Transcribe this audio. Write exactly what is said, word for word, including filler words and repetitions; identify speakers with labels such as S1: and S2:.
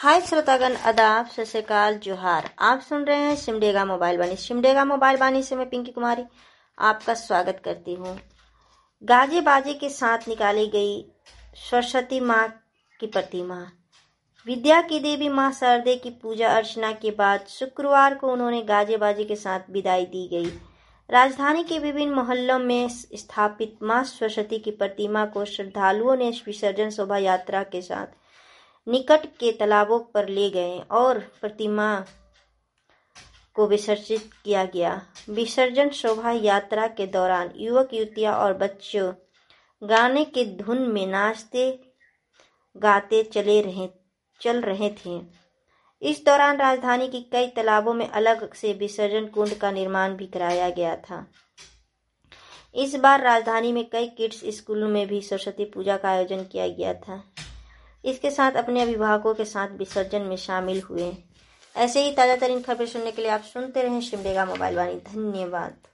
S1: हाय श्रोतागण, आदाब, सत श्री अकाल, जोहार। आप सुन रहे हैं सिमडेगा मोबाइल बानी। सिमडेगा मोबाइल बानी से मैं पिंकी कुमारी आपका स्वागत करती हूँ। गाजे बाजे के साथ निकाली गई सरस्वती माँ की प्रतिमा। विद्या की देवी माँ शारदे की पूजा अर्चना के बाद शुक्रवार को उन्होंने गाजे बाजे के साथ विदाई दी गई। राजधानी के विभिन्न मोहल्लों में स्थापित माँ सरस्वती की प्रतिमा को श्रद्धालुओं ने विसर्जन शोभा यात्रा के साथ निकट के तालाबों पर ले गए और प्रतिमा को विसर्जित किया गया। विसर्जन शोभा यात्रा के दौरान युवक युवतियां और बच्चों गाने के धुन में नाचते गाते चले रहे चल रहे थे। इस दौरान राजधानी की कई तालाबों में अलग से विसर्जन कुंड का निर्माण भी कराया गया था। इस बार राजधानी में कई किड्स स्कूलों में भी सरस्वती पूजा का आयोजन किया गया था। इसके साथ अपने अभिभावकों के साथ विसर्जन में शामिल हुए। ऐसे ही ताज़ा तरीन खबरें सुनने के लिए आप सुनते रहें सिमडेगा मोबाइल वाणी। धन्यवाद।